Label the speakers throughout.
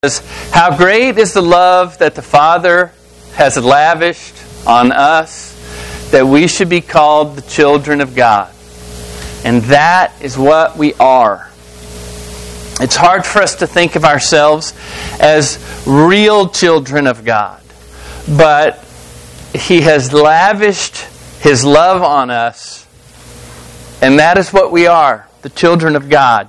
Speaker 1: How great is the love that the Father has lavished on us, that we should be called the children of God. And that is what we are. It's hard for us to think of ourselves as real children of God. But He has lavished His love on us, and that is what we are, the children of God.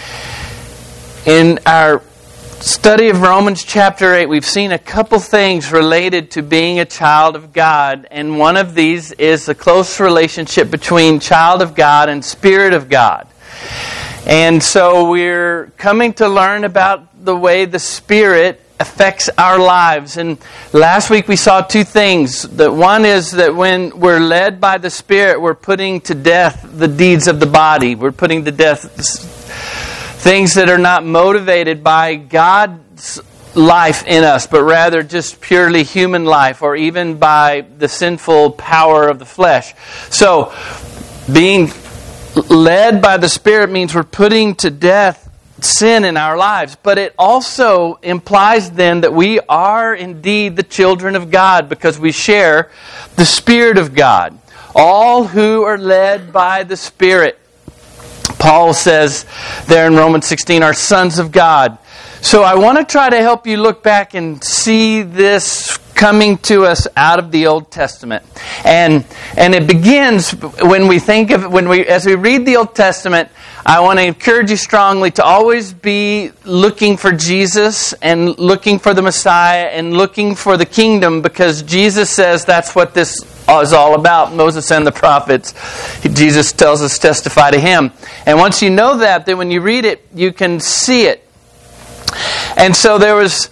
Speaker 1: In our study of Romans chapter 8, we've seen a couple things related to being a child of God, and one of these is the close relationship between child of God and Spirit of God. And so we're coming to learn about the way the Spirit affects our lives. And last week we saw two things. That one is that when we're led by the Spirit, we're putting to death the deeds of the body. We're putting to death things that are not motivated by God's life in us, but rather just purely human life, or even by the sinful power of the flesh. So, being led by the Spirit means we're putting to death sin in our lives. But it also implies then that we are indeed the children of God, because we share the Spirit of God. All who are led by the Spirit, Paul says there in Romans 16, are sons of God. So I want to try to help you look back and see this coming to us out of the Old Testament. And it begins when we think of as we read the Old Testament. I want to encourage you strongly to always be looking for Jesus and looking for the Messiah and looking for the kingdom, because Jesus says that's what this is all about. Moses and the prophets, Jesus tells us, testify to Him. And once you know that, then when you read it, you can see it. And so there was...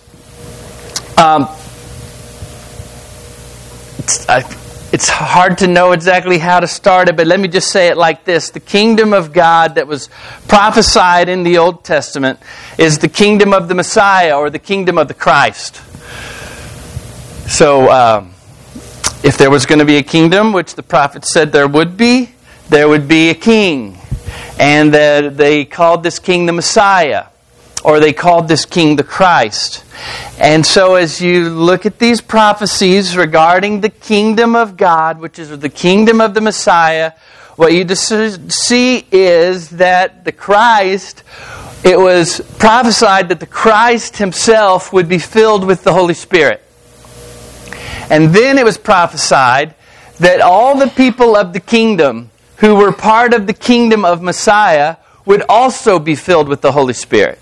Speaker 1: It's hard to know exactly how to start it, but let me just say it like this. The kingdom of God that was prophesied in the Old Testament is the kingdom of the Messiah, or the kingdom of the Christ. So, if there was going to be a kingdom, which the prophet said there would be a king. And they called this king the Messiah, or they called this king the Christ. And so as you look at these prophecies regarding the kingdom of God, which is the kingdom of the Messiah, what you see is that the Christ, it was prophesied that the Christ Himself would be filled with the Holy Spirit. And then it was prophesied that all the people of the kingdom who were part of the kingdom of Messiah would also be filled with the Holy Spirit.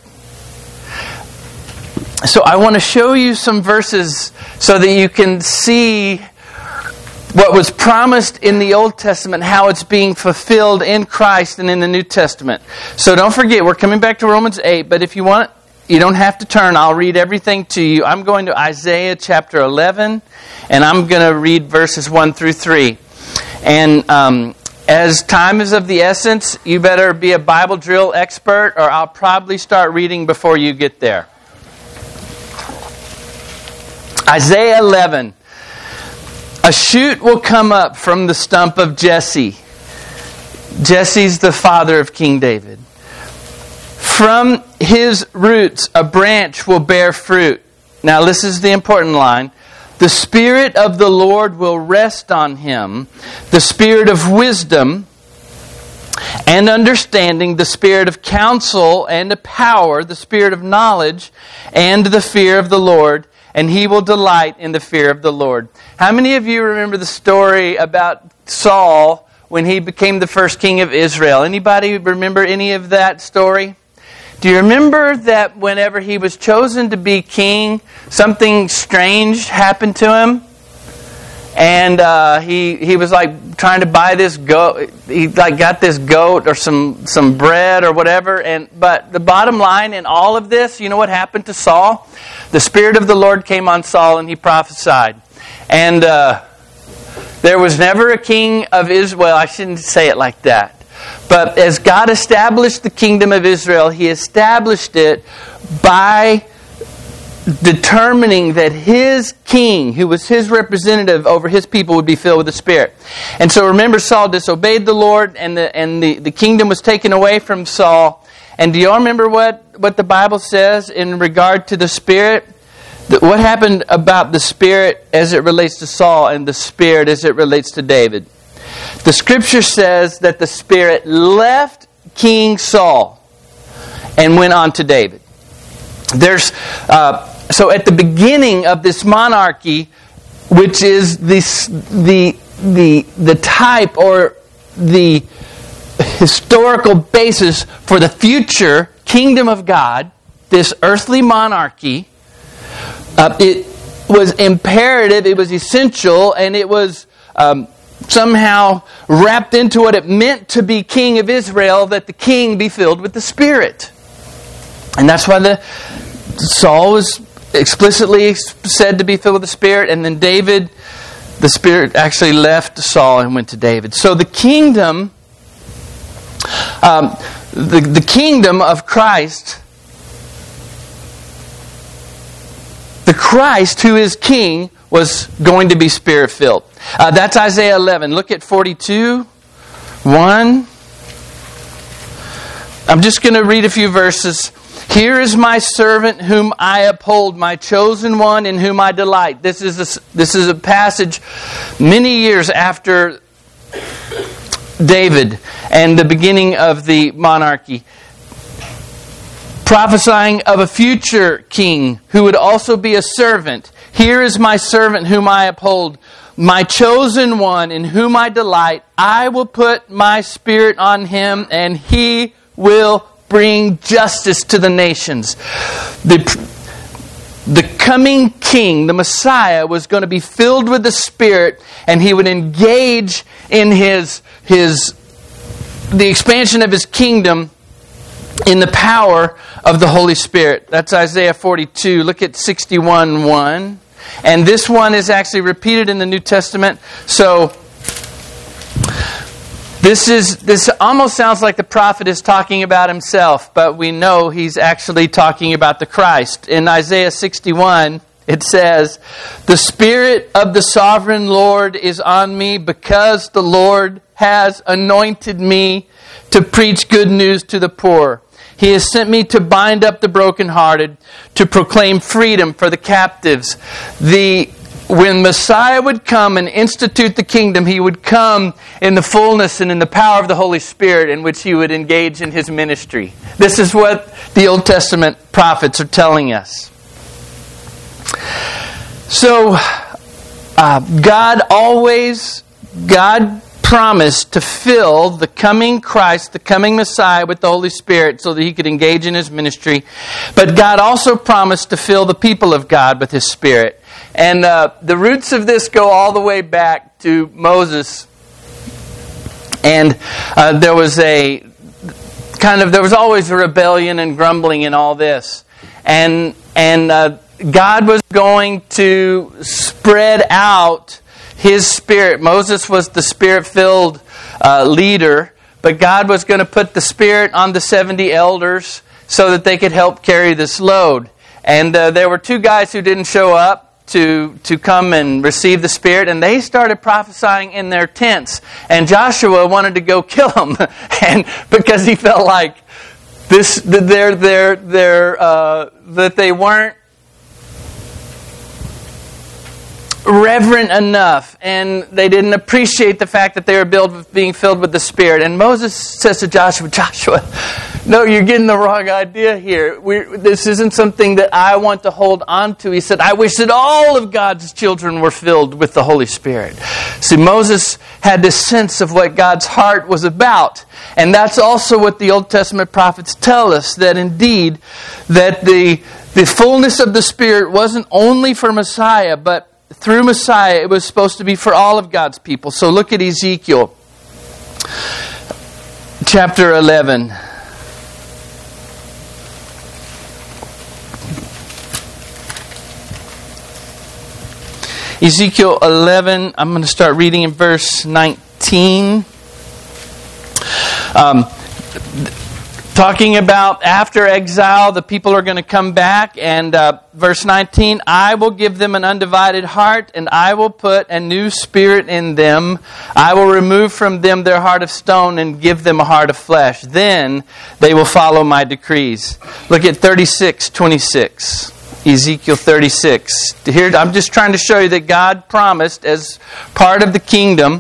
Speaker 1: So I want to show you some verses so that you can see what was promised in the Old Testament, how it's being fulfilled in Christ and in the New Testament. So don't forget, we're coming back to Romans 8, but if you want, you don't have to turn. I'll read everything to you. I'm going to Isaiah chapter 11, and I'm going to read verses 1 through 3. And as time is of the essence, you better be a Bible drill expert, or I'll probably start reading before you get there. Isaiah 11. A shoot will come up from the stump of Jesse. Jesse's the father of King David. From his roots a branch will bear fruit. Now this is the important line. The Spirit of the Lord will rest on him, the Spirit of wisdom and understanding, the Spirit of counsel and of power, the Spirit of knowledge and the fear of the Lord. And he will delight in the fear of the Lord. How many of you remember the story about Saul when he became the first king of Israel? Anybody remember any of that story? Do you remember that whenever he was chosen to be king, something strange happened to him? And he was like trying to buy this goat. He like got this goat or some bread or whatever. But the bottom line in all of this, you know what happened to Saul? The Spirit of the Lord came on Saul and he prophesied. And there was never a king of Israel. Well, I shouldn't say it like that. But as God established the kingdom of Israel, He established it by determining that His king, who was His representative over His people, would be filled with the Spirit. And so remember, Saul disobeyed the Lord, and the kingdom was taken away from Saul. And do y'all remember what the Bible says in regard to the Spirit? What happened about the Spirit as it relates to Saul and the Spirit as it relates to David? The Scripture says that the Spirit left King Saul and went on to David. So at the beginning of this monarchy, which is the type or the historical basis for the future kingdom of God, this earthly monarchy, it was imperative, it was essential, and it was somehow wrapped into what it meant to be king of Israel, that the king be filled with the Spirit. And that's why Saul was explicitly said to be filled with the Spirit, and then David, the Spirit actually left Saul and went to David. So the kingdom, the kingdom of Christ, the Christ who is king, was going to be Spirit-filled. That's Isaiah 11. Look at 42:1. I'm just going to read a few verses. Here is my servant whom I uphold, my chosen one in whom I delight. This is a passage many years after David and the beginning of the monarchy, prophesying of a future king who would also be a servant. Here is my servant whom I uphold, my chosen one in whom I delight. I will put my Spirit on him, and he will bring justice to the nations. The coming king, the Messiah, was going to be filled with the Spirit, and he would engage in the expansion of his kingdom in the power of the Holy Spirit. That's Isaiah 42. Look at 61:1. And this one is actually repeated in the New Testament. So this almost sounds like the prophet is talking about himself, but we know he's actually talking about the Christ. In Isaiah 61, it says, "The Spirit of the Sovereign Lord is on me, because the Lord has anointed me to preach good news to the poor. He has sent me to bind up the brokenhearted, to proclaim freedom for the captives." When Messiah would come and institute the kingdom, he would come in the fullness and in the power of the Holy Spirit, in which he would engage in his ministry. This is what the Old Testament prophets are telling us. So, God promised to fill the coming Christ, the coming Messiah, with the Holy Spirit so that he could engage in his ministry. But God also promised to fill the people of God with his Spirit. And the roots of this go all the way back to Moses. And there was always a rebellion and grumbling in all this. And God was going to spread out his Spirit. Moses was the Spirit-filled leader, but God was going to put the Spirit on the 70 elders so that they could help carry this load. And there were two guys who didn't show up to come and receive the Spirit, and they started prophesying in their tents. And Joshua wanted to go kill them, and because he felt like that they weren't reverent enough, and they didn't appreciate the fact that they were being filled with the Spirit. And Moses says to Joshua, no, you're getting the wrong idea here. This isn't something that I want to hold on to. He said, I wish that all of God's children were filled with the Holy Spirit. See, Moses had this sense of what God's heart was about. And that's also what the Old Testament prophets tell us, that indeed, that the fullness of the Spirit wasn't only for Messiah, but through Messiah, it was supposed to be for all of God's people. So look at Ezekiel chapter 11. Ezekiel 11, I'm going to start reading in verse 19. Talking about after exile, the people are going to come back. And verse 19, I will give them an undivided heart, and I will put a new spirit in them. I will remove from them their heart of stone and give them a heart of flesh. Then they will follow my decrees. Look at 36:26. Ezekiel 36. Here, I'm just trying to show you that God promised as part of the kingdom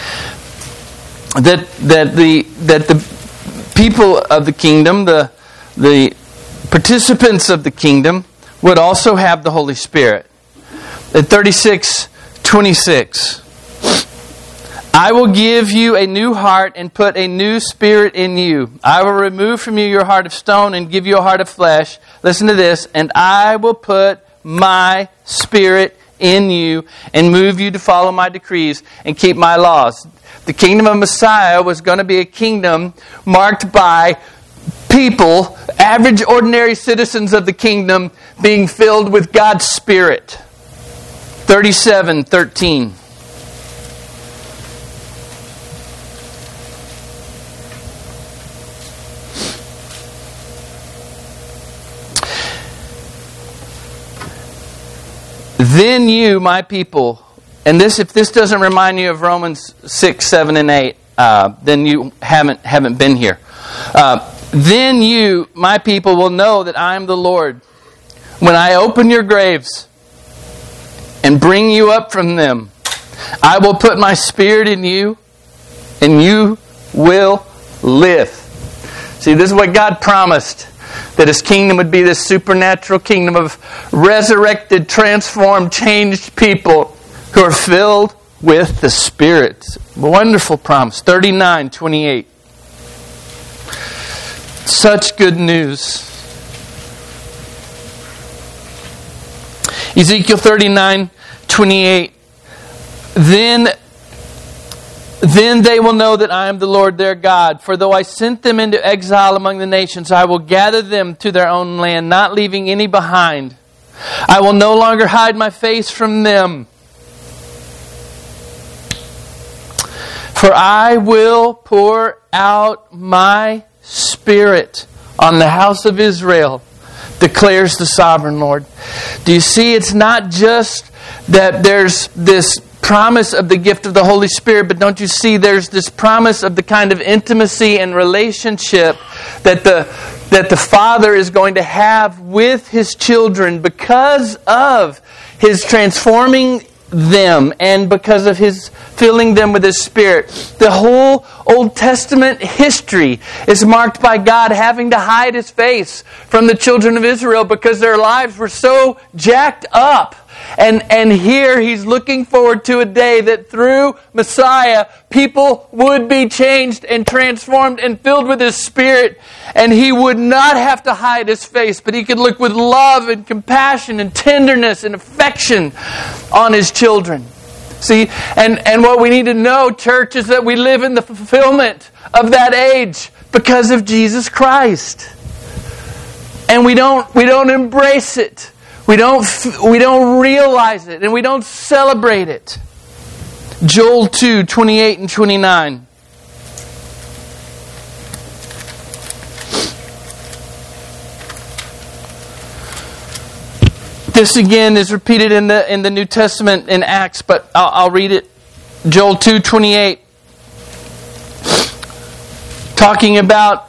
Speaker 1: that the people of the kingdom, the participants of the kingdom, would also have the Holy Spirit. At 36:26, I will give you a new heart and put a new spirit in you. I will remove from you your heart of stone and give you a heart of flesh. Listen to this. And I will put my spirit in you and move you to follow my decrees and keep my laws. The kingdom of Messiah was going to be a kingdom marked by people, average, ordinary citizens of the kingdom, being filled with God's Spirit. 37:13. Then you, my people, and if this doesn't remind you of Romans 6, 7, and 8, then you haven't been here. Then you, my people, will know that I am the Lord when I open your graves and bring you up from them. I will put my spirit in you, and you will live. See, this is what God promised. That His kingdom would be this supernatural kingdom of resurrected, transformed, changed people who are filled with the Spirit. Wonderful promise. 39:28. Such good news. Ezekiel 39:28. Then they will know that I am the Lord their God. For though I sent them into exile among the nations, I will gather them to their own land, not leaving any behind. I will no longer hide my face from them. For I will pour out my Spirit on the house of Israel, declares the sovereign Lord. Do you see, it's not just that there's this promise of the gift of the Holy Spirit, but don't you see there's this promise of the kind of intimacy and relationship that the Father is going to have with His children because of His transforming them and because of His filling them with His Spirit. The whole Old Testament history is marked by God having to hide His face from the children of Israel because their lives were so jacked up. And here He's looking forward to a day that through Messiah, people would be changed and transformed and filled with His Spirit. And He would not have to hide His face, but He could look with love and compassion and tenderness and affection on His children. See, and what we need to know, church, is that we live in the fulfillment of that age because of Jesus Christ. And we don't embrace it. We don't realize it, and we don't celebrate it. Joel 2:28 and 29. This again is repeated in the New Testament in Acts, but I'll read it. Joel 2:28, talking about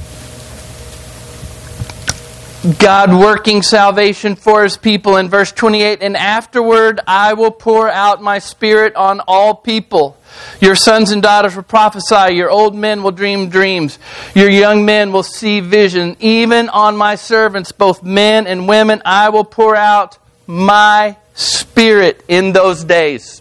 Speaker 1: God working salvation for His people. In verse 28, and afterward I will pour out my Spirit on all people. Your sons and daughters will prophesy. Your old men will dream dreams. Your young men will see vision. Even on my servants, both men and women, I will pour out my Spirit in those days.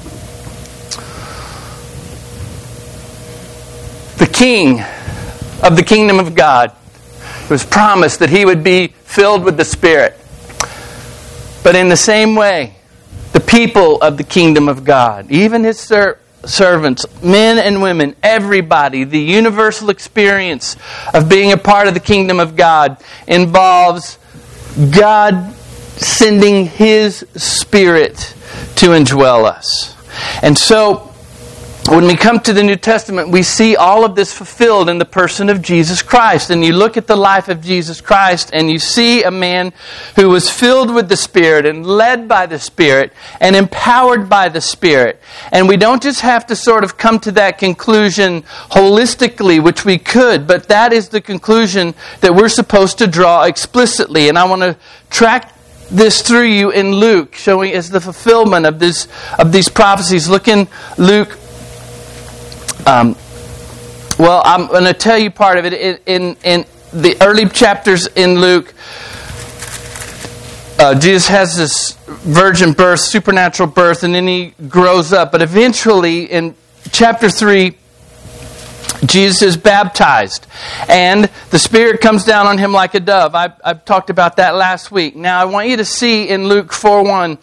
Speaker 1: The King of the kingdom of God, it was promised that He would be filled with the Spirit. But in the same way, the people of the kingdom of God, even His servants, men and women, everybody, the universal experience of being a part of the kingdom of God involves God sending His Spirit to indwell us. And so, when we come to the New Testament, we see all of this fulfilled in the person of Jesus Christ. And you look at the life of Jesus Christ and you see a man who was filled with the Spirit and led by the Spirit and empowered by the Spirit. And we don't just have to sort of come to that conclusion holistically, which we could, but that is the conclusion that we're supposed to draw explicitly. And I want to track this through you in Luke, showing as the fulfillment of these prophecies. Look in Luke. I'm going to tell you part of it. In the early chapters in Luke, Jesus has this virgin birth, supernatural birth, and then he grows up. But eventually, in chapter 3, Jesus is baptized, and the Spirit comes down on him like a dove. I've talked about that last week. Now, I want you to see in Luke 4:1,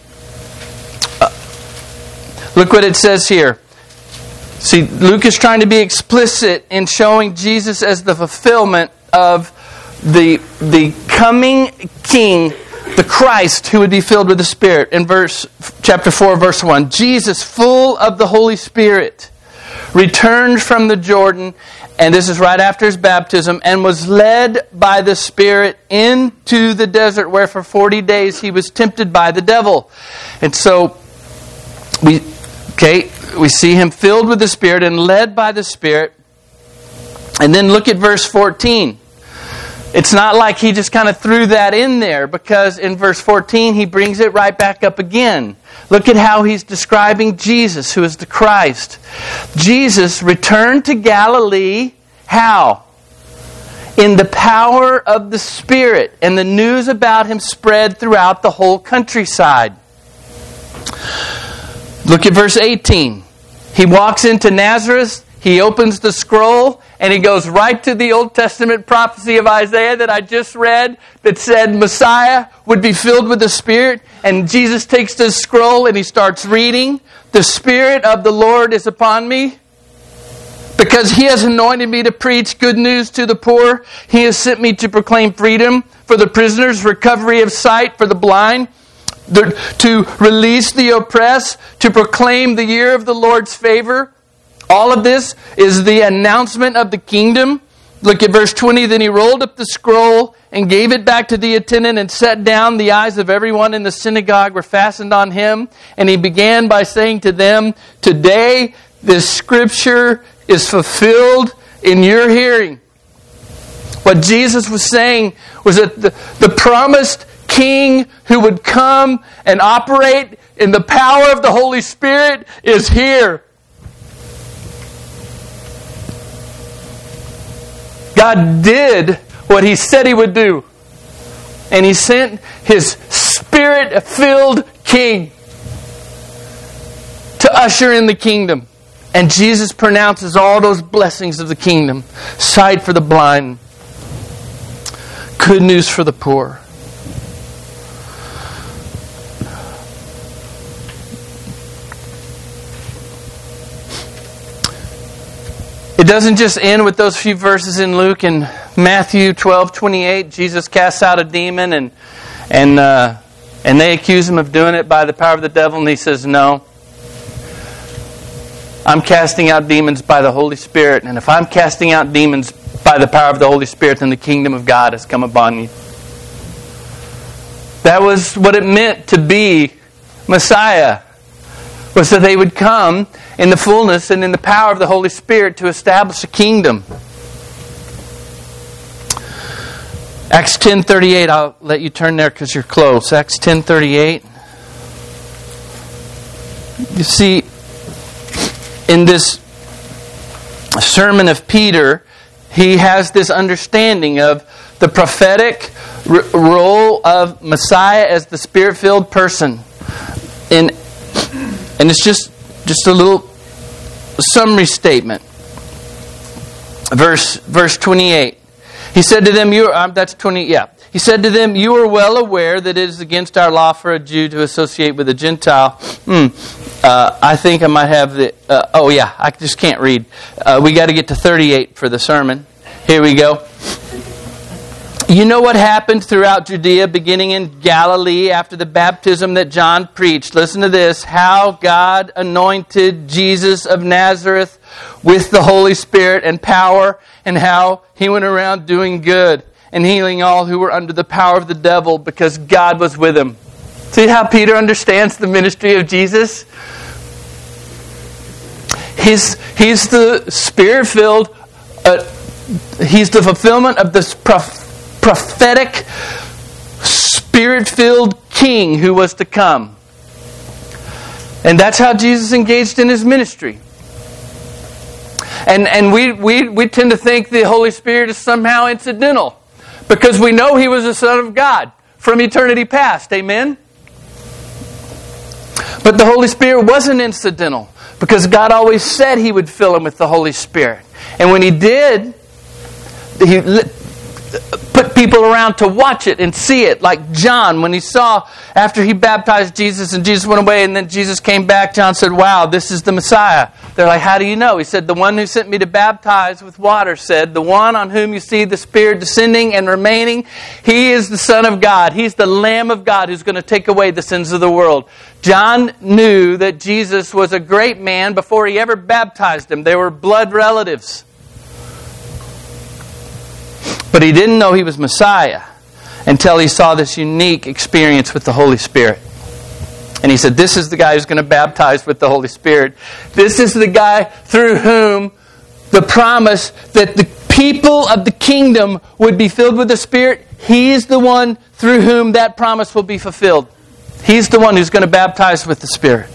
Speaker 1: look what it says here. See, Luke is trying to be explicit in showing Jesus as the fulfillment of the coming King, the Christ, who would be filled with the Spirit. In chapter 4, verse 1, Jesus, full of the Holy Spirit, returned from the Jordan, and this is right after his baptism, and was led by the Spirit into the desert, where for 40 days he was tempted by the devil. And so, we see him filled with the Spirit and led by the Spirit. And then look at verse 14. It's not like he just kind of threw that in there, because in verse 14 he brings it right back up again. Look at how he's describing Jesus, who is the Christ. Jesus returned to Galilee, how? In the power of the Spirit, and the news about him spread throughout the whole countryside. Look at verse 18. He walks into Nazareth, he opens the scroll, and he goes right to the Old Testament prophecy of Isaiah that I just read that said Messiah would be filled with the Spirit. And Jesus takes this scroll and he starts reading. The Spirit of the Lord is upon me, because He has anointed me to preach good news to the poor. He has sent me to proclaim freedom for the prisoners, recovery of sight for the blind, to release the oppressed, to proclaim the year of the Lord's favor. All of this is the announcement of the kingdom. Look at verse 20. Then he rolled up the scroll and gave it back to the attendant and sat down. The eyes of everyone in the synagogue were fastened on him. And he began by saying to them, "Today this scripture is fulfilled in your hearing." What Jesus was saying was that the promised King who would come and operate in the power of the Holy Spirit is here. God did what He said He would do. And He sent His Spirit-filled King to usher in the kingdom. And Jesus pronounces all those blessings of the kingdom. Sight for the blind. Good news for the poor. It doesn't just end with those few verses in Luke. In Matthew 12:28, Jesus casts out a demon and they accuse Him of doing it by the power of the devil, and He says, "No. I'm casting out demons by the Holy Spirit, and if I'm casting out demons by the power of the Holy Spirit, then the kingdom of God has come upon you." That was what it meant to be Messiah, was that they would come in the fullness and in the power of the Holy Spirit to establish a kingdom. Acts 10:38, I'll let you turn there because you're close. Acts 10:38. You see, in this sermon of Peter, he has this understanding of the prophetic role of Messiah as the Spirit-filled person. And it's just a little summary statement. Verse 28. He said to them, He said to them, "You are well aware that it is against our law for a Jew to associate with a Gentile." I think I might have I just can't read. We got to get to 38 for the sermon. Here we go. You know what happened throughout Judea, beginning in Galilee after the baptism that John preached. Listen to this. How God anointed Jesus of Nazareth with the Holy Spirit and power, and how He went around doing good and healing all who were under the power of the devil, because God was with Him. See how Peter understands the ministry of Jesus? He's the Spirit-filled, He's the fulfillment of this prophetic, Spirit-filled King who was to come. And that's how Jesus engaged in His ministry. And we tend to think the Holy Spirit is somehow incidental, because we know He was the Son of God from eternity past. Amen? But the Holy Spirit wasn't incidental, because God always said He would fill Him with the Holy Spirit. And when He did, He put people around to watch it and see it. Like John, when he saw, after he baptized Jesus and Jesus went away and then Jesus came back, John said, "Wow, this is the Messiah." They're like, "How do you know?" He said, "The one who sent me to baptize with water said, the one on whom you see the Spirit descending and remaining, He is the Son of God. He's the Lamb of God who's going to take away the sins of the world." John knew that Jesus was a great man before he ever baptized him. They were blood relatives. But he didn't know he was Messiah until he saw this unique experience with the Holy Spirit. And he said, "This is the guy who's going to baptize with the Holy Spirit. This is the guy through whom the promise that the people of the kingdom would be filled with the Spirit, He's the one through whom that promise will be fulfilled. He's the one who's going to baptize with the Spirit."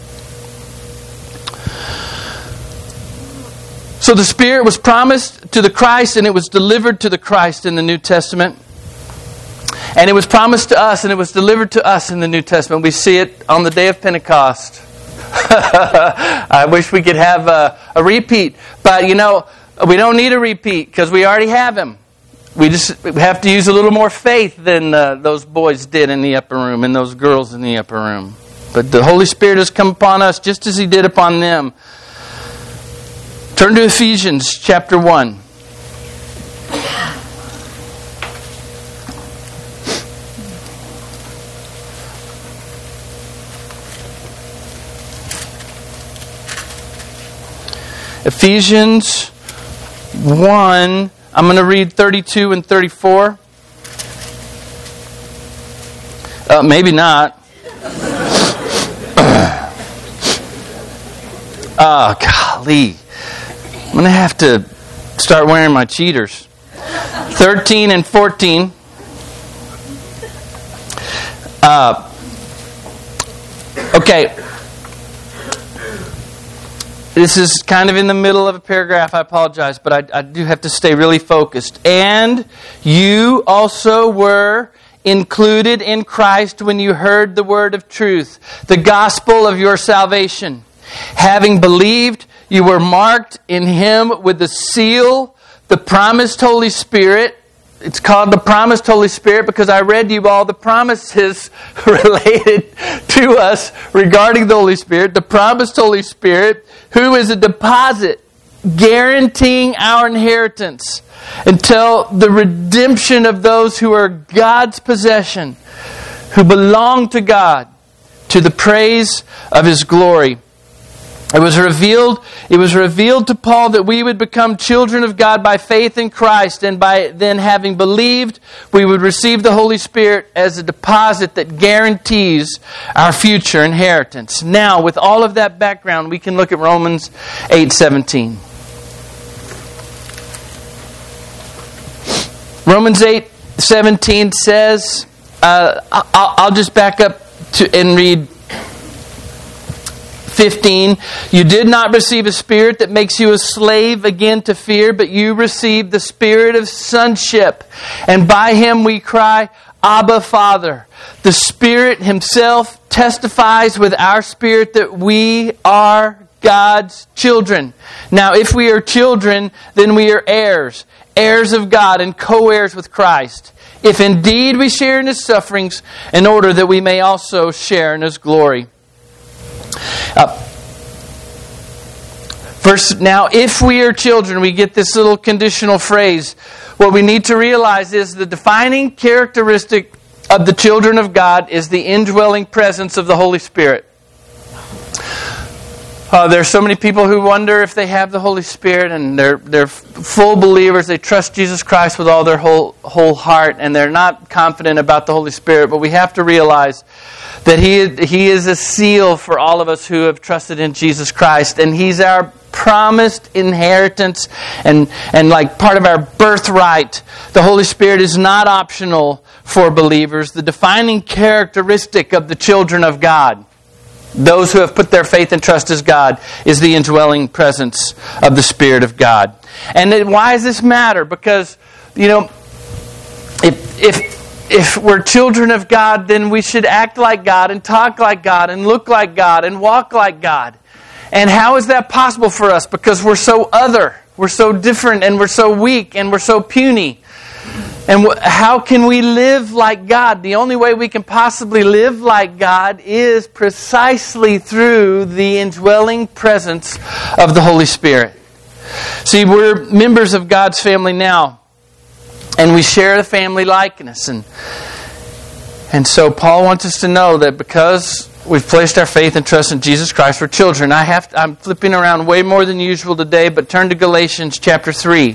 Speaker 1: So the Spirit was promised to the Christ, and it was delivered to the Christ in the New Testament. And it was promised to us, and it was delivered to us in the New Testament. We see it on the day of Pentecost. I wish we could have a repeat. But, we don't need a repeat, because we already have Him. We just have to use a little more faith than those boys did in the upper room and those girls in the upper room. But the Holy Spirit has come upon us just as He did upon them. Turn to Ephesians chapter 1. Ephesians 1, I'm going to read 32 and 34. Maybe not. Oh, golly. I'm going to have to start wearing my cheaters. 13 and 14. Okay. This is kind of in the middle of a paragraph. I apologize, but I do have to stay really focused. "And you also were included in Christ when you heard the word of truth, the gospel of your salvation. Having believed, you were marked in Him with the seal, the promised Holy Spirit." It's called the promised Holy Spirit because I read you all the promises related to us regarding the Holy Spirit. The promised Holy Spirit, who is a deposit guaranteeing our inheritance until the redemption of those who are God's possession, who belong to God, to the praise of His glory. It was revealed to Paul that we would become children of God by faith in Christ, and by then having believed, we would receive the Holy Spirit as a deposit that guarantees our future inheritance. Now, with all of that background, we can look at Romans 8:17. Romans 8:17 says, I'll just back up and read 15. "You did not receive a spirit that makes you a slave again to fear, but you received the Spirit of sonship. And by Him we cry, Abba, Father." The Spirit Himself testifies with our spirit that we are God's children. Now, if we are children, then we are heirs, heirs of God and co-heirs with Christ, if indeed we share in His sufferings, in order that we may Now, if we are children, we get this little conditional phrase. What we need to realize is the defining characteristic of the children of God is the indwelling presence of the Holy Spirit. There are so many people who wonder if they have the Holy Spirit, and they're full believers. They trust Jesus Christ with all their whole heart, and they're not confident about the Holy Spirit. But we have to realize that He is a seal for all of us who have trusted in Jesus Christ, and He's our promised inheritance and like part of our birthright. The Holy Spirit is not optional for believers. The defining characteristic of the children of God, those who have put their faith and trust as God, is the indwelling presence of the Spirit of God. And why does this matter? Because, if we're children of God, then we should act like God and talk like God and look like God and walk like God. And how is that possible for us? Because we're so other, we're so different, and we're so weak, and we're so puny. And how can we live like God? The only way we can possibly live like God is precisely through the indwelling presence of the Holy Spirit. See, we're members of God's family now, and we share the family likeness. And so Paul wants us to know that because we've placed our faith and trust in Jesus Christ, we're children. I'm flipping around way more than usual today, but turn to Galatians chapter 3.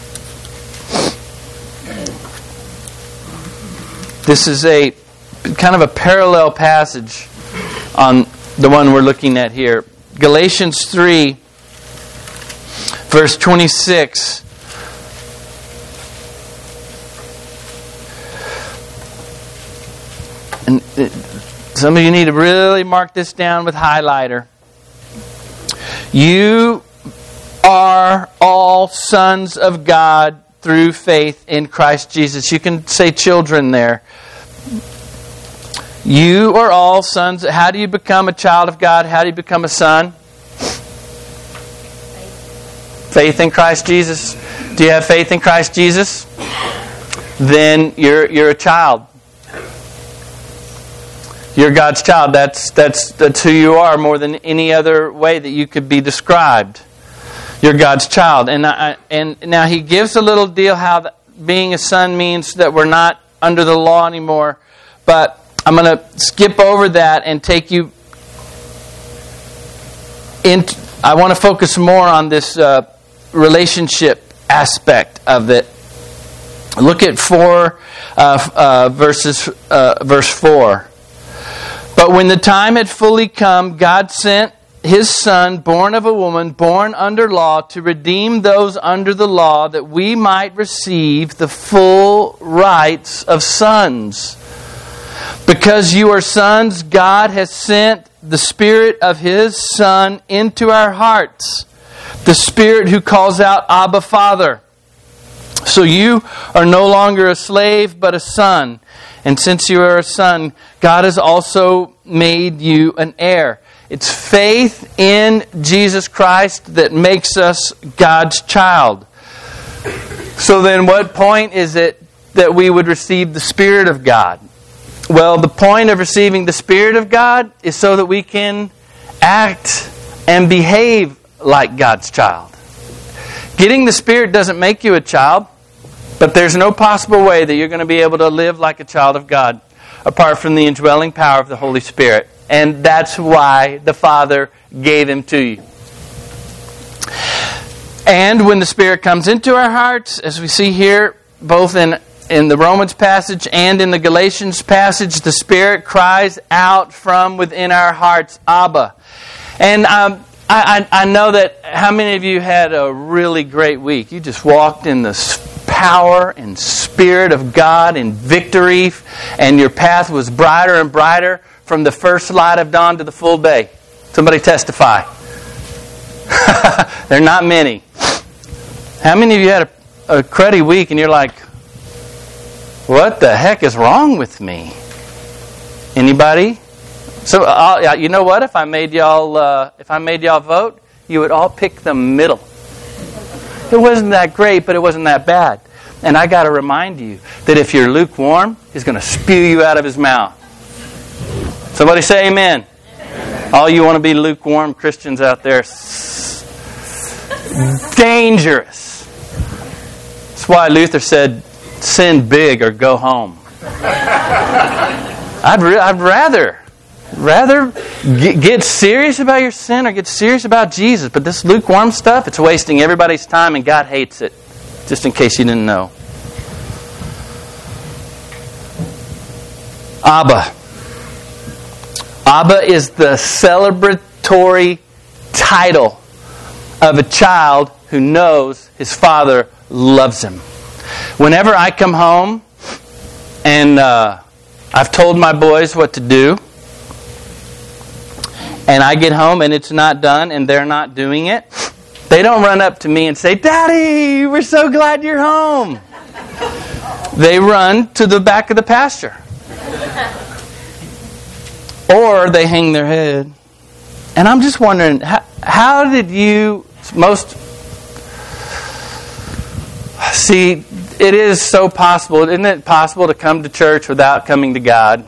Speaker 1: This is a kind of a parallel passage on the one we're looking at here. Galatians 3, verse 26. And some of you need to really mark this down with highlighter. You are all sons of God through faith in Christ Jesus. You can say children there. You are all sons. How do you become a child of God? How do you become a son? Faith in Christ Jesus. Do you have faith in Christ Jesus? Then you're a child. You're God's child. That's who you are more than any other way that you could be described. You're God's child. And now he gives a little deal how being a son means that we're not under the law anymore. But I'm going to skip over that and take you into... I want to focus more on this relationship aspect of it. Look at verse 4. But when the time had fully come, God sent His Son, born of a woman, born under law, to redeem those under the law, that we might receive the full rights of sons. Because you are sons, God has sent the Spirit of His Son into our hearts, the Spirit who calls out, Abba, Father. So you are no longer a slave, but a son. And since you are a son, God has also made you an heir. It's faith in Jesus Christ that makes us God's child. So then what point is it that we would receive the Spirit of God? Well, the point of receiving the Spirit of God is so that we can act and behave like God's child. Getting the Spirit doesn't make you a child, but there's no possible way that you're going to be able to live like a child of God apart from the indwelling power of the Holy Spirit. And that's why the Father gave Him to you. And when the Spirit comes into our hearts, as we see here, both in the Romans passage and in the Galatians passage, the Spirit cries out from within our hearts, Abba. And I know that how many of you had a really great week? You just walked in the power and Spirit of God in victory, and your path was brighter and brighter from the first light of dawn to the full day. Somebody testify. There are not many. How many of you had a cruddy week and you're like, what the heck is wrong with me? Anybody? So you know what? If I made y'all vote, you would all pick the middle. It wasn't that great, but it wasn't that bad. And I got to remind you that if you're lukewarm, He's going to spew you out of His mouth. Somebody say amen. All you want to be lukewarm Christians out there. Dangerous. That's why Luther said, sin big or go home. I'd rather get serious about your sin or get serious about Jesus. But this lukewarm stuff, it's wasting everybody's time, and God hates it. Just in case you didn't know. Abba. Abba is the celebratory title of a child who knows his father loves him. Whenever I come home and I've told my boys what to do, and I get home and it's not done and they're not doing it, they don't run up to me and say, "Daddy, we're so glad you're home." They run to the back of the pasture. Or they hang their head. And I'm just wondering, how did you most... See, it is so possible. Isn't it possible to come to church without coming to God?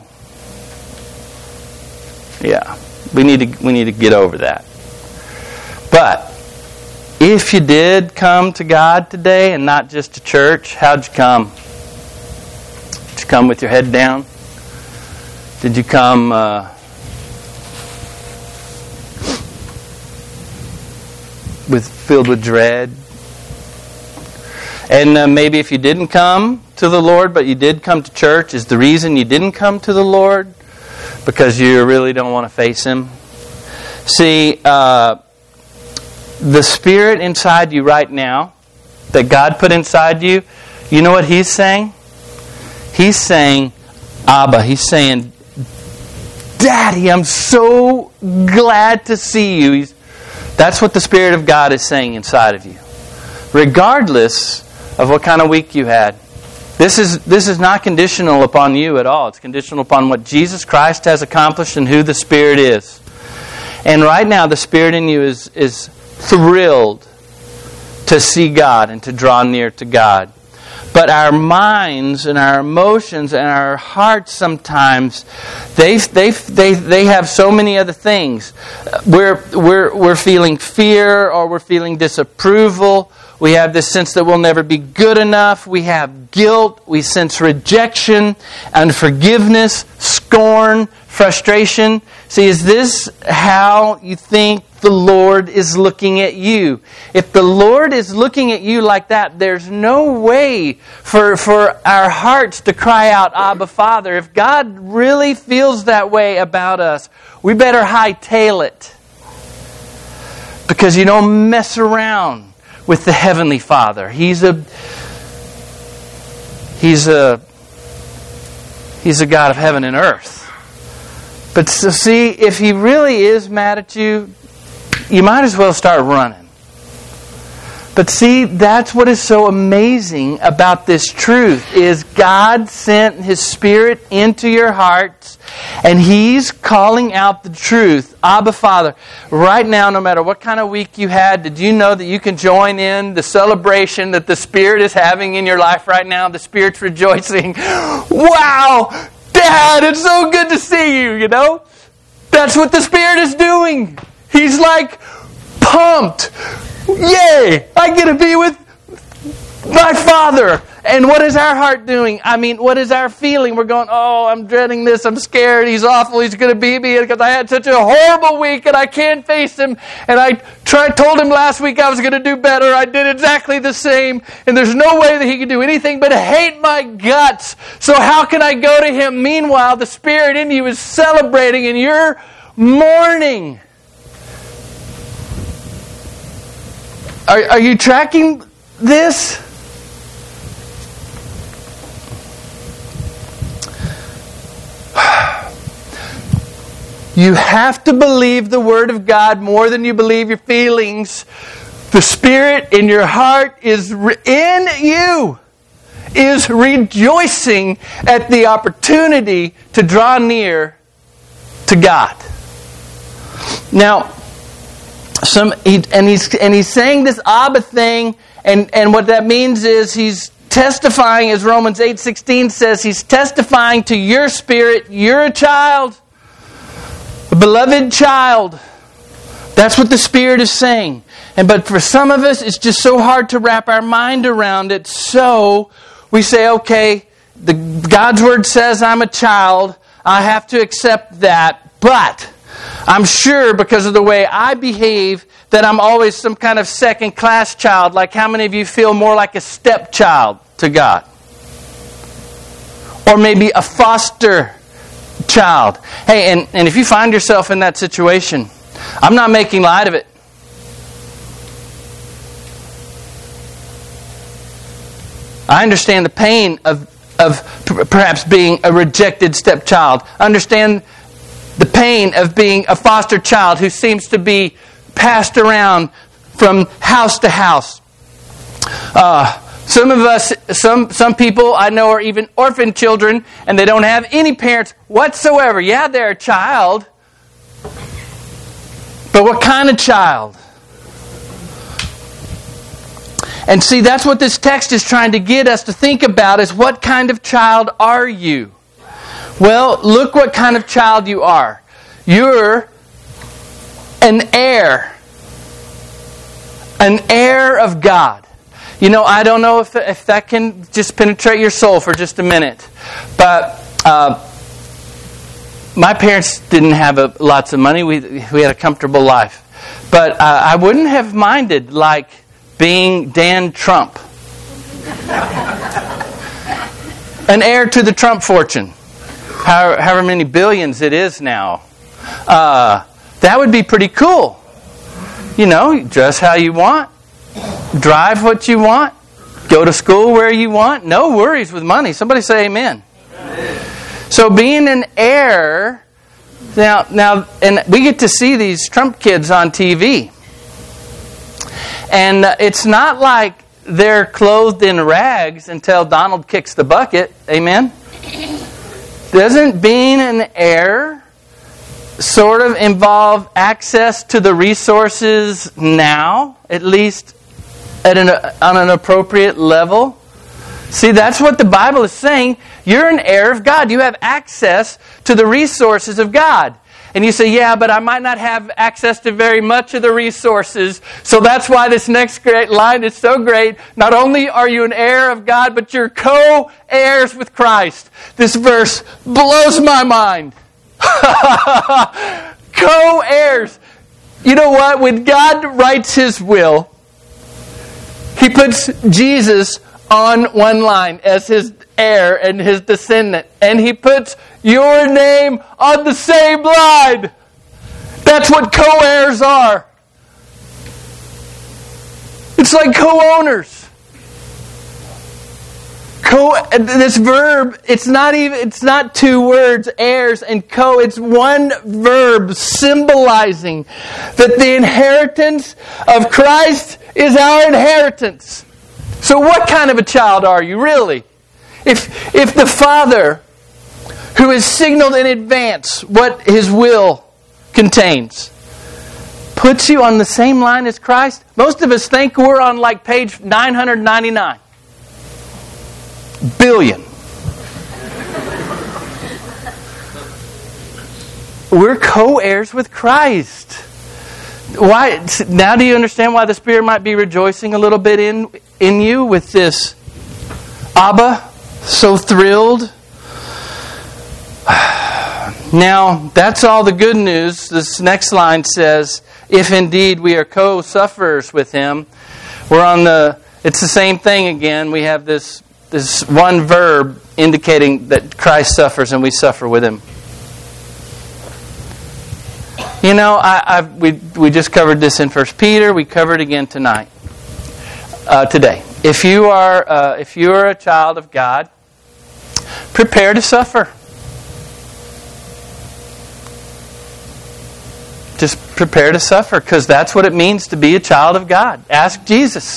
Speaker 1: Yeah. We need to get over that. But if you did come to God today and not just to church, how'd you come? Did you come with your head down? Did you come filled with dread? And maybe if you didn't come to the Lord, but you did come to church, is the reason you didn't come to the Lord because you really don't want to face Him? See, the Spirit inside you right now, that God put inside you, you know what He's saying? He's saying, Abba. He's saying, Daddy, I'm so glad to see you. That's what the Spirit of God is saying inside of you. Regardless of what kind of week you had. This is not conditional upon you at all. It's conditional upon what Jesus Christ has accomplished and who the Spirit is. And right now, the Spirit in you is thrilled to see God and to draw near to God. But our minds and our emotions and our hearts sometimes, they have so many other things. We're feeling fear, or we're feeling disapproval. We have this sense that we'll never be good enough. We have guilt. We sense rejection, unforgiveness, scorn, frustration. See, is this how you think the Lord is looking at you? If the Lord is looking at you like that, there's no way for our hearts to cry out, Abba, Father. If God really feels that way about us, we better hightail it. Because you don't mess around with the Heavenly Father. He's a God of heaven and earth. But so see, if He really is mad at you, you might as well start running. But see, that's what is so amazing about this truth, is God sent His Spirit into your hearts, and He's calling out the truth. Abba, Father, right now, no matter what kind of week you had, did you know that you can join in the celebration that the Spirit is having in your life right now? The Spirit's rejoicing. Wow! Dad, it's so good to see you, you know? That's what the Spirit is doing. He's like pumped. Yay! I get to be with my Father. And what is our heart doing? I mean, what is our feeling? We're going, oh, I'm dreading this. I'm scared. He's awful. He's going to beat me because I had such a horrible week and I can't face him. And I told him last week I was going to do better. I did exactly the same. And there's no way that he can do anything but hate my guts. So how can I go to him? Meanwhile, the Spirit in you is celebrating and you're mourning. Are you tracking this? You have to believe the Word of God more than you believe your feelings. The Spirit in your heart is in you, is rejoicing at the opportunity to draw near to God. Now, he's saying this Abba thing, and what that means is he's testifying, as Romans 8:16 says, he's testifying to your spirit. You're a child, a beloved child. That's what the Spirit is saying. But for some of us, it's just so hard to wrap our mind around it. So we say, okay, God's Word says I'm a child. I have to accept that. But I'm sure because of the way I behave that I'm always some kind of second-class child. Like how many of you feel more like a stepchild to God? Or maybe a foster child. Hey, and if you find yourself in that situation, I'm not making light of it. I understand the pain of perhaps being a rejected stepchild. I understand the pain of being a foster child who seems to be passed around from house to house. Some of us, some people I know are even orphan children and they don't have any parents whatsoever. Yeah, they're a child. But what kind of child? And see, that's what this text is trying to get us to think about is what kind of child are you? Well, look what kind of child you are. You're an heir. An heir of God. You know, I don't know if that can just penetrate your soul for just a minute. But my parents didn't have lots of money. We had a comfortable life. But I wouldn't have minded like being Dan Trump. An heir to the Trump fortune. However many billions it is now. That would be pretty cool. You know, dress how you want. Drive what you want. Go to school where you want. No worries with money. Somebody say amen. So being an heir, now, and we get to see these Trump kids on TV. And it's not like they're clothed in rags until Donald kicks the bucket. Amen? Doesn't being an heir sort of involve access to the resources now, at least on an appropriate level? See, that's what the Bible is saying. You're an heir of God. You have access to the resources of God. And you say, yeah, but I might not have access to very much of the resources. So that's why this next great line is so great. Not only are you an heir of God, but you're co-heirs with Christ. This verse blows my mind. Co-heirs. You know what? When God writes His will, He puts Jesus on one line as His heir and His descendant. And He puts your name on the same line. That's what co-heirs are. It's like co-owners. This verb, it's not two words, heirs and co. It's one verb symbolizing that the inheritance of Christ is our inheritance. So what kind of a child are you, really? If the Father, who has signaled in advance what His will contains, puts you on the same line as Christ, most of us think we're on like page 999 billion. We're co-heirs with Christ. Why? Now do you understand why the Spirit might be rejoicing a little bit in you with this? Abba, so thrilled. Now, that's all the good news. This next line says, if indeed we are co-sufferers with Him, it's the same thing again. We have this one verb indicating that Christ suffers and we suffer with Him. You know, we just covered this in 1 Peter. We covered it again today. If you are a child of God, prepare to suffer. Just prepare to suffer, because that's what it means to be a child of God. Ask Jesus.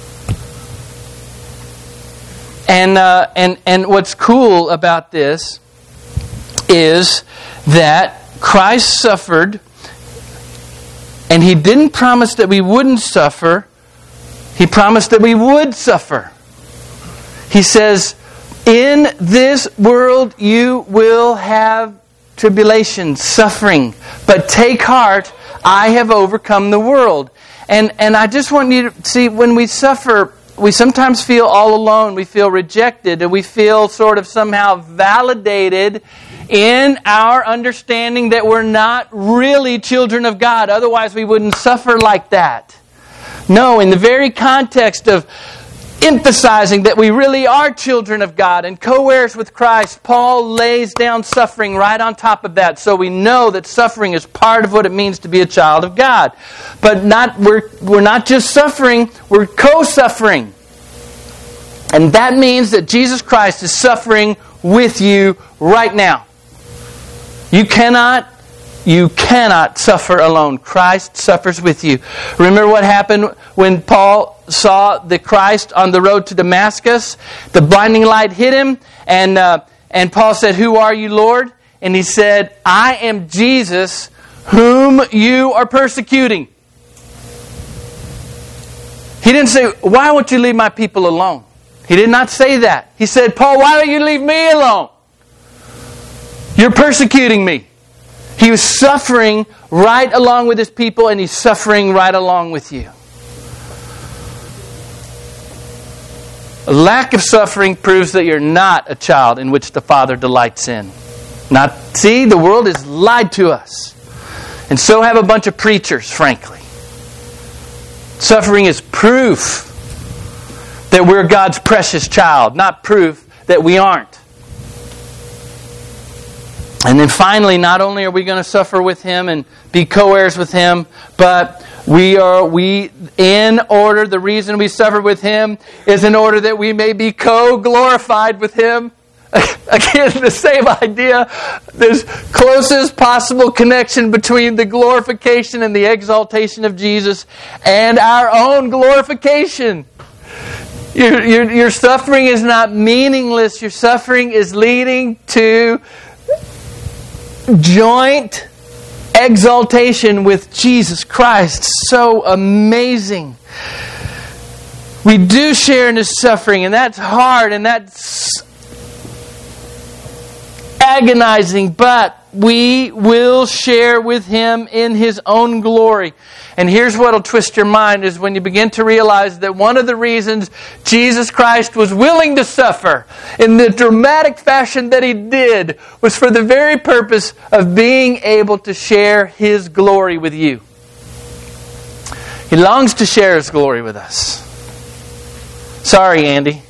Speaker 1: And what's cool about this is that Christ suffered, and He didn't promise that we wouldn't suffer. He promised that we would suffer. He says, in this world you will have tribulation, suffering. But take heart, I have overcome the world. And I just want you to see, when we suffer, we sometimes feel all alone. We feel rejected, and we feel sort of somehow validated in our understanding that we're not really children of God. Otherwise, we wouldn't suffer like that. No, in the very context of emphasizing that we really are children of God and co-heirs with Christ, Paul lays down suffering right on top of that. So we know that suffering is part of what it means to be a child of God. But we're not just suffering, we're co-suffering. And that means that Jesus Christ is suffering with you right now. You cannot suffer alone. Christ suffers with you. Remember what happened when Paul saw the Christ on the road to Damascus? The blinding light hit him, and Paul said, "Who are you, Lord?" And he said, "I am Jesus, whom you are persecuting." He didn't say, "Why won't you leave my people alone?" He did not say that. He said, "Paul, why don't you leave me alone? You're persecuting me." He was suffering right along with his people, and he's suffering right along with you. A lack of suffering proves that you're not a child in which the Father delights in. See, the world has lied to us. And so have a bunch of preachers, frankly. Suffering is proof that we're God's precious child, not proof that we aren't. And then finally, not only are we going to suffer with Him and be co-heirs with Him, but the reason we suffer with Him is in order that we may be co-glorified with Him. Again, the same idea. There's closest possible connection between the glorification and the exaltation of Jesus and our own glorification. Your suffering is not meaningless. Your suffering is leading to joint exaltation with Jesus Christ. So amazing. We do share in His suffering, and that's hard, and that's agonizing, but we will share with Him in His own glory. And here's what will twist your mind, is when you begin to realize that one of the reasons Jesus Christ was willing to suffer in the dramatic fashion that He did was for the very purpose of being able to share His glory with you. He longs to share His glory with us. Sorry, Andy.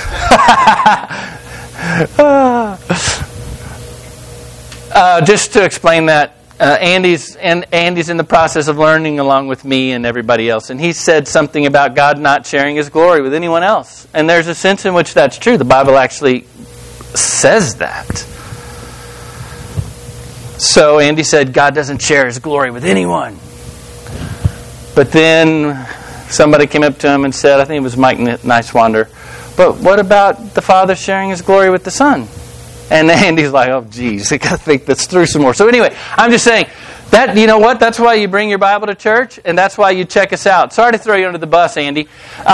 Speaker 1: Just to explain that, Andy's in the process of learning along with me and everybody else. And he said something about God not sharing His glory with anyone else. And there's a sense in which that's true. The Bible actually says that. So Andy said God doesn't share His glory with anyone. But then somebody came up to him and said, I think it was Mike Nicewander, but what about the Father sharing His glory with the Son? And Andy's like, oh, geez, I got to think this through some more. So anyway, I'm just saying, that, you know what? That's why you bring your Bible to church, and that's why you check us out. Sorry to throw you under the bus, Andy.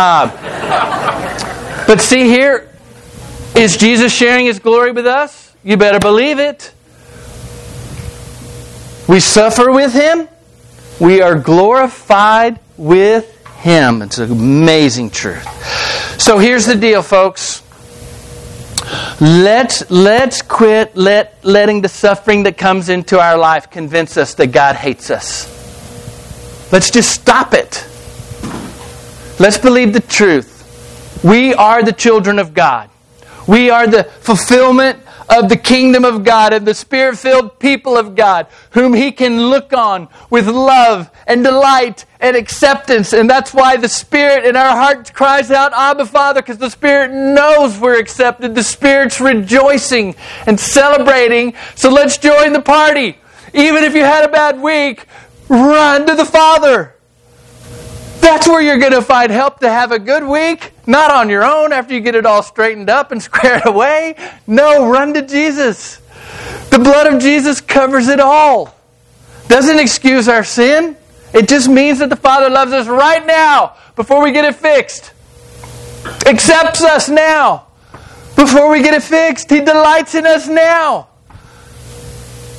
Speaker 1: But see here, is Jesus sharing His glory with us? You better believe it. We suffer with Him. We are glorified with Him. It's an amazing truth. So here's the deal, folks. Let's quit letting the suffering that comes into our life convince us that God hates us. Let's just stop it. Let's believe the truth. We are the children of God. We are the fulfillment of the kingdom of God and the Spirit-filled people of God, whom He can look on with love and delight and acceptance. And that's why the Spirit in our hearts cries out, Abba, Father, because the Spirit knows we're accepted. The Spirit's rejoicing and celebrating. So let's join the party. Even if you had a bad week, run to the Father. That's where you're going to find help to have a good week. Not on your own after you get it all straightened up and squared away. No, run to Jesus. The blood of Jesus covers it all. Doesn't excuse our sin. It just means that the Father loves us right now before we get it fixed. Accepts us now before we get it fixed. He delights in us now.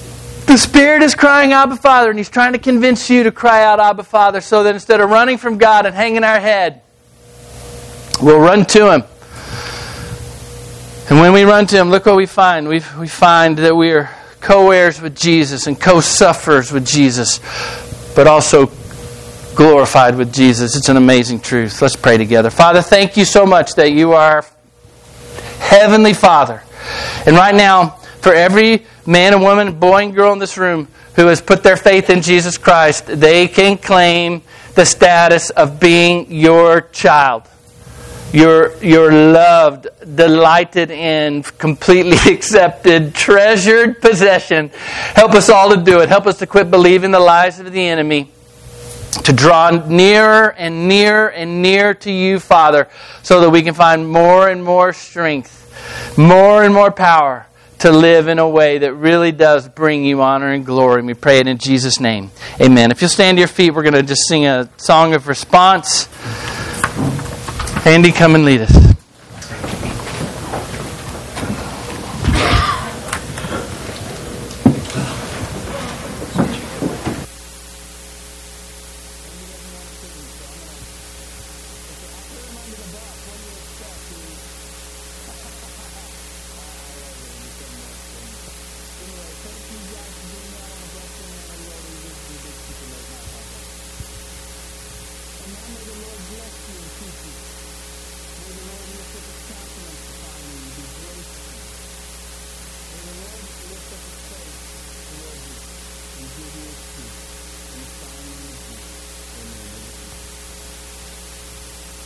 Speaker 1: The Spirit is crying, Abba, Father, and He's trying to convince you to cry out, Abba, Father, so that instead of running from God and hanging our head, we'll run to Him. And when we run to Him, look what we find. We find that we are co-heirs with Jesus and co-sufferers with Jesus, but also glorified with Jesus. It's an amazing truth. Let's pray together. Father, thank you so much that you are our Heavenly Father. And right now, for every man and woman, boy and girl in this room who has put their faith in Jesus Christ, they can claim the status of being your child. Your loved, delighted in, completely accepted, treasured possession. Help us all to do it. Help us to quit believing the lies of the enemy. To draw nearer and nearer and nearer to you, Father, so that we can find more and more strength, more and more power to live in a way that really does bring you honor and glory. And we pray it in Jesus' name. Amen. If you'll stand to your feet, we're going to just sing a song of response. Andy, come and lead us.